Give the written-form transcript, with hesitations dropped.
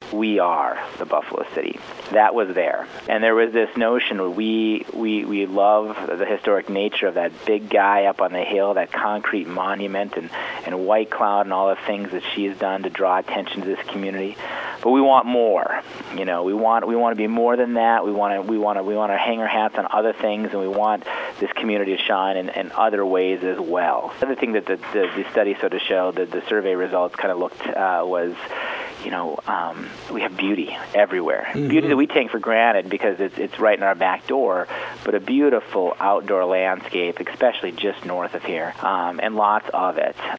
we are the Buffalo City. That was there. And there was this notion, we love the historic nature of that big guy up on the hill, that concrete monument, and White Cloud and all the things that she has done to draw attention to this community. But we want more. We want to be more than that. We want to hang our hats on other things, and we want this community to shine in other ways as well. The other thing that the study sort of showed, that the survey results kind of looked was, we have beauty everywhere. Mm-hmm. Beauty that we take for granted because it's right in our back door, but a beautiful outdoor landscape, especially just north of here, and lots of it.